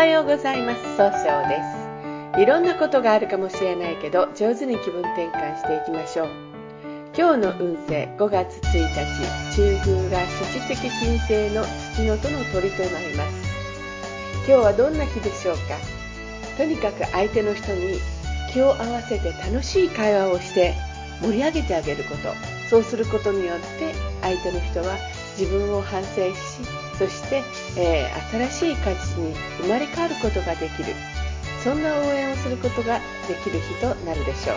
はようございます。総称です。いろんなことがあるかもしれないけど、上手に気分転換していきましょう。今日の運勢、5月1日、中宮が七石金星の土のとの鳥となります。今日はどんな日でしょうか。とにかく相手の人に気を合わせて楽しい会話をして盛り上げてあげること。そうすることによって相手の人は自分を反省し、そして、新しい価値に生まれ変わることができる。そんな応援をすることができる日となるでしょ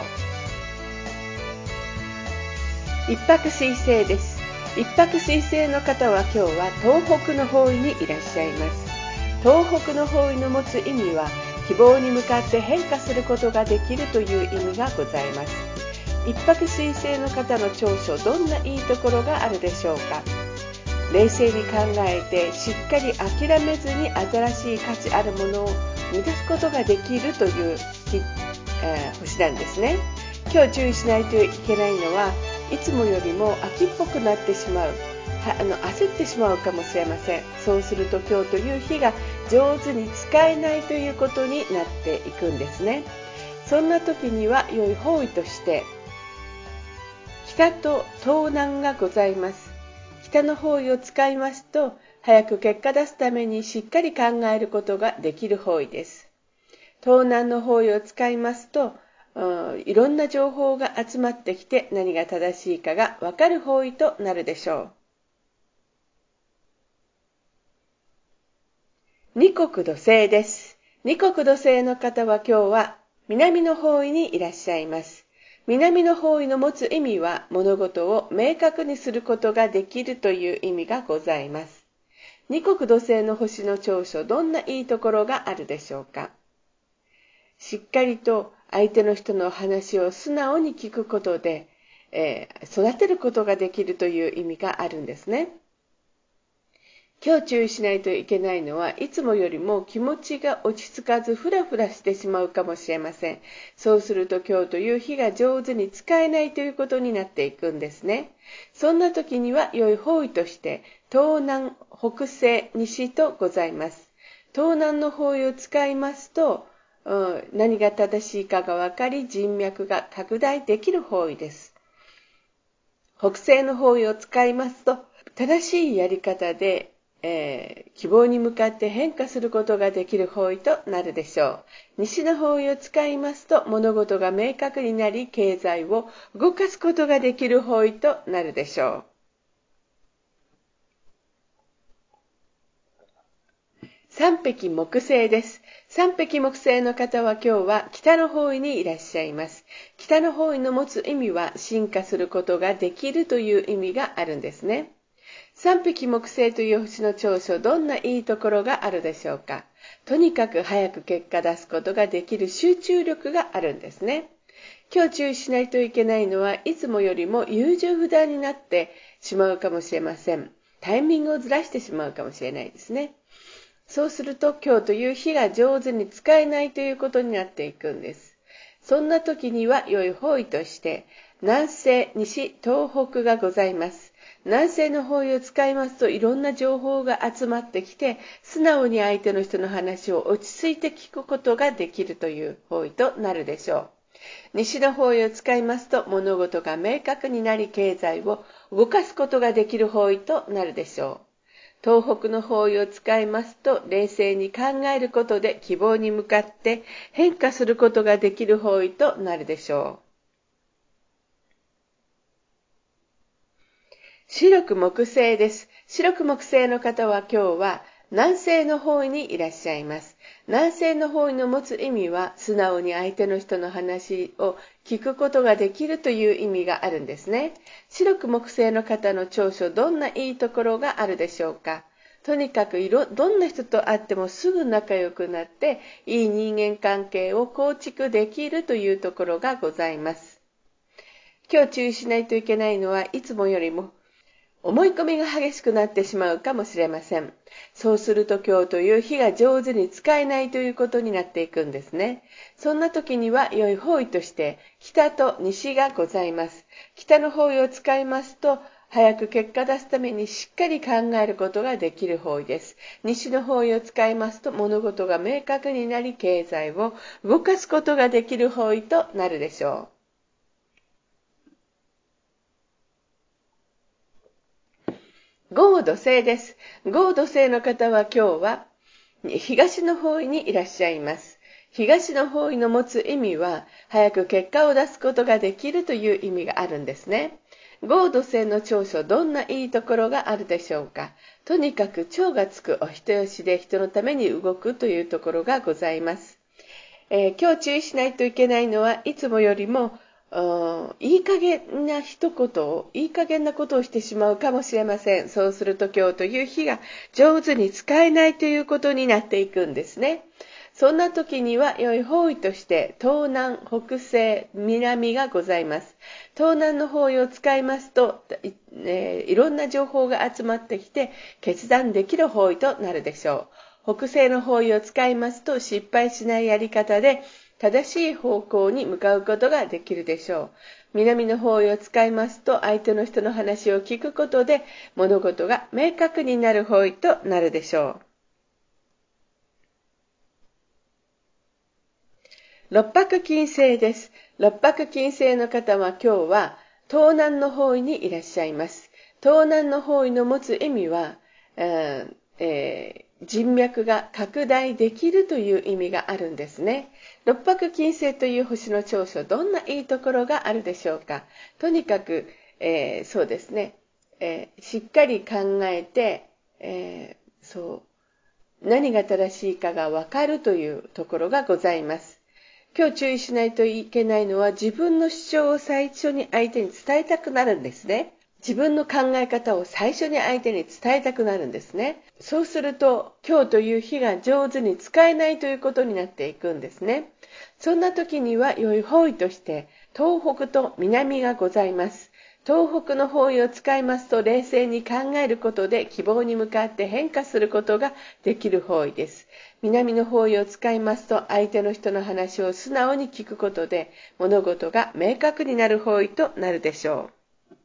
う。一泊水星です。一泊水星の方は今日は東北の方位にいらっしゃいます。東北の方位の持つ意味は、希望に向かって変化することができるという意味がございます。一泊水星の方の長所、どんないいところがあるでしょうか。冷静に考えてしっかり諦めずに新しい価値あるものを生み出すことができるという星なんですね。今日注意しないといけないのは、いつもよりも秋っぽくなってしまう、焦ってしまうかもしれません。そうすると今日という日が上手に使えないということになっていくんですね。そんな時には良い方位として北と東南がございます。北の方位を使いますと、早く結果出すためにしっかり考えることができる方位です。東南の方位を使いますと、いろんな情報が集まってきて何が正しいかがわかる方位となるでしょう。二国土星です。二国土星の方は今日は南の方位にいらっしゃいます。南の方位の持つ意味は、物事を明確にすることができるという意味がございます。二国土星の星の長所、どんないいところがあるでしょうか。しっかりと相手の人の話を素直に聞くことで、育てることができるという意味があるんですね。今日注意しないといけないのは、いつもよりも気持ちが落ち着かずフラフラしてしまうかもしれません。そうすると今日という日が上手に使えないということになっていくんですね。そんな時には良い方位として東南、北西、西とございます。東南の方位を使いますと、何が正しいかが分かり、人脈が拡大できる方位です。北西の方位を使いますと、正しいやり方で希望に向かって変化することができる方位となるでしょう。西の方位を使いますと、物事が明確になり、経済を動かすことができる方位となるでしょう。三匹木星です。三匹木星の方は今日は北の方位にいらっしゃいます。北の方位の持つ意味は、進化することができるという意味があるんですね。三匹木星という星の長所、どんないいところがあるでしょうか。とにかく早く結果出すことができる集中力があるんですね。今日注意しないといけないのは、いつもよりも優柔不断になってしまうかもしれません。タイミングをずらしてしまうかもしれないですね。そうすると今日という日が上手に使えないということになっていくんです。そんな時には良い方位として南西、西、東北がございます。南西の方位を使いますと、いろんな情報が集まってきて、素直に相手の人の話を落ち着いて聞くことができるという方位となるでしょう。西の方位を使いますと、物事が明確になり、経済を動かすことができる方位となるでしょう。東北の方位を使いますと、冷静に考えることで希望に向かって変化することができる方位となるでしょう。白く木星です。白く木星の方は今日は南西の方位にいらっしゃいます。南西の方位の持つ意味は、素直に相手の人の話を聞くことができるという意味があるんですね。白く木星の方の長所、どんないいところがあるでしょうか。とにかくどんな人と会ってもすぐ仲良くなって、いい人間関係を構築できるというところがございます。今日注意しないといけないのは、いつもよりも思い込みが激しくなってしまうかもしれません。そうすると今日という日が上手に使えないということになっていくんですね。そんな時には良い方位として北と西がございます。北の方位を使いますと、 早く結果出すためにしっかり考えることができる方位です。西の方位を使いますと物事が明確になり、経済を動かすことができる方位となるでしょう。豪土星です。豪土星の方は今日は東の方位にいらっしゃいます。東の方位の持つ意味は、早く結果を出すことができるという意味があるんですね。豪土星の長所、どんないいところがあるでしょうか。とにかく長がつくお人よしで人のために動くというところがございます。今日注意しないといけないのは、いつもよりもいい加減な一言を、いい加減なことをしてしまうかもしれません。そうすると今日という日が上手に使えないということになっていくんですね。そんな時には良い方位として東南、北西、南がございます。東南の方位を使いますと、いろんな情報が集まってきて決断できる方位となるでしょう。北西の方位を使いますと失敗しないやり方で正しい方向に向かうことができるでしょう。南の方位を使いますと相手の人の話を聞くことで物事が明確になる方位となるでしょう。六白金星です。六白金星の方は今日は東南の方位にいらっしゃいます。東南の方位の持つ意味は、人脈が拡大できるという意味があるんですね。六白金星という星の長所、どんないいところがあるでしょうか。とにかく、そうですね、しっかり考えて、何が正しいかがわかるというところがございます。今日注意しないといけないのは、自分の主張を最初に相手に伝えたくなるんですね。自分の考え方を最初に相手に伝えたくなるんですね。そうすると今日という日が上手に使えないということになっていくんですね。そんな時には良い方位として東北と南がございます。東北の方位を使いますと冷静に考えることで希望に向かって変化することができる方位です。南の方位を使いますと相手の人の話を素直に聞くことで物事が明確になる方位となるでしょう。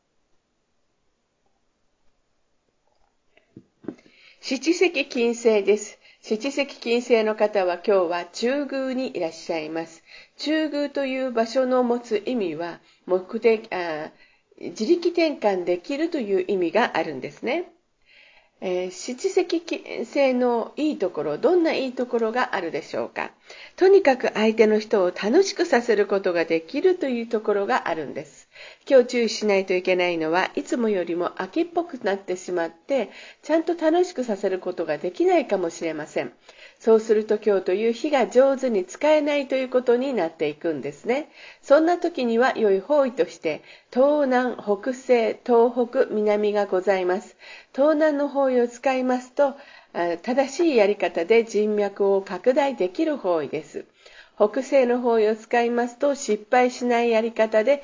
七石金星です。七石金星の方は今日は中宮にいらっしゃいます。中宮という場所の持つ意味は自力転換できるという意味があるんですね。七石金星のいいところ、どんないいところがあるでしょうか。とにかく相手の人を楽しくさせることができるというところがあるんです。今日注意しないといけないのは、いつもよりも秋っぽくなってしまって、ちゃんと楽しくさせることができないかもしれません。そうすると今日という日が上手に使えないということになっていくんですね。そんな時には良い方位として、東南、北西、東北、南がございます。東南の方位を使いますと、正しいやり方で人脈を拡大できる方位です。北西の方位を使いますと、失敗しないやり方で、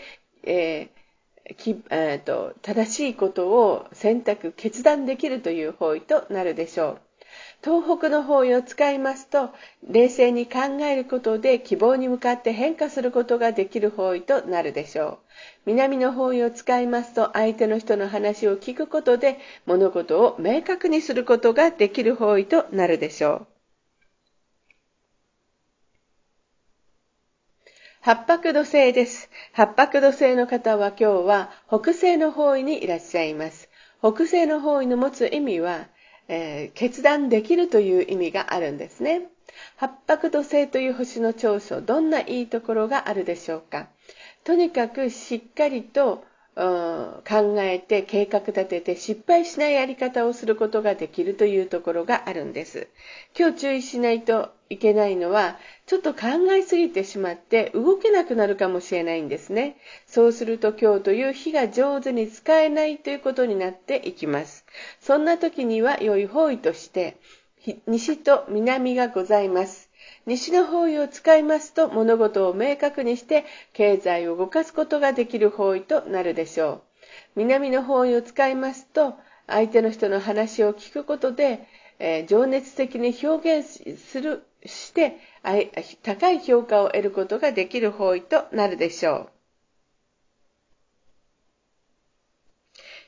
正しいことを決断できるという方位となるでしょう。東北の方位を使いますと、冷静に考えることで希望に向かって変化することができる方位となるでしょう。南の方位を使いますと、相手の人の話を聞くことで物事を明確にすることができる方位となるでしょう。八白土星です。八白土星の方は今日は北西の方位にいらっしゃいます。北西の方位の持つ意味は、決断できるという意味があるんですね。八白土星という星の長所、どんないいところがあるでしょうか。とにかくしっかりと考えて計画立てて失敗しないやり方をすることができるというところがあるんです。今日注意しないといけないのは、ちょっと考えすぎてしまって動けなくなるかもしれないんですね。そうすると今日という日が上手に使えないということになっていきます。そんな時には良い方位として西と南がございます。西の方位を使いますと物事を明確にして経済を動かすことができる方位となるでしょう。南の方位を使いますと相手の人の話を聞くことで、情熱的に表現して高い評価を得ることができる方位となるでしょう。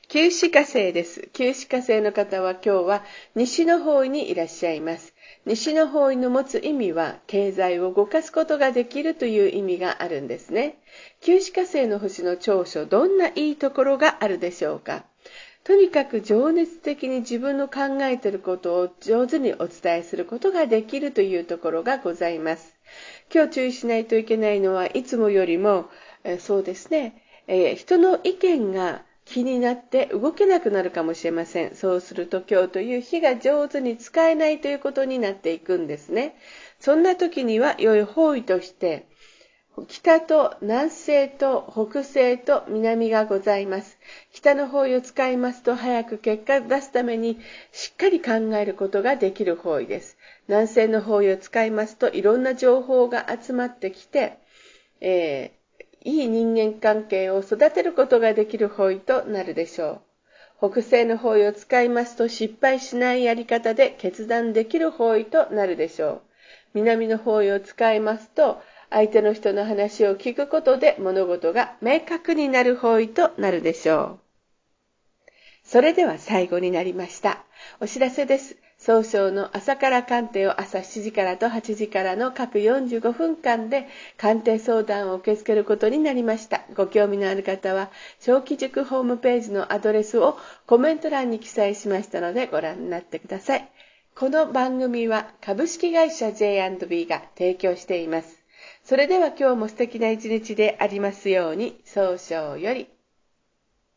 旧歯科生です。旧歯科生の方は今日は西の方位にいらっしゃいます。西の方位の持つ意味は経済を動かすことができるという意味があるんですね。旧歯科生の星の長所、どんないいところがあるでしょうか。とにかく情熱的に自分の考えていることを上手にお伝えすることができるというところがございます。今日注意しないといけないのはいつもよりも、そうですね、人の意見が気になって動けなくなるかもしれません。そうすると今日という日が上手に使えないということになっていくんですね。そんな時には良い方位として北と南西と北西と南がございます。北の方位を使いますと早く結果を出すためにしっかり考えることができる方位です。南西の方位を使いますといろんな情報が集まってきて、いい人間関係を育てることができる方位となるでしょう。北西の方位を使いますと失敗しないやり方で決断できる方位となるでしょう。南の方位を使いますと相手の人の話を聞くことで物事が明確になる方位となるでしょう。それでは最後になりました。お知らせです。早々の朝から鑑定を朝7時からと8時からの各45分間で鑑定相談を受け付けることになりました。ご興味のある方は、小規塾ホームページのアドレスをコメント欄に記載しましたのでご覧になってください。この番組は株式会社 J&B が提供しています。それでは今日も素敵な一日でありますように、早々より。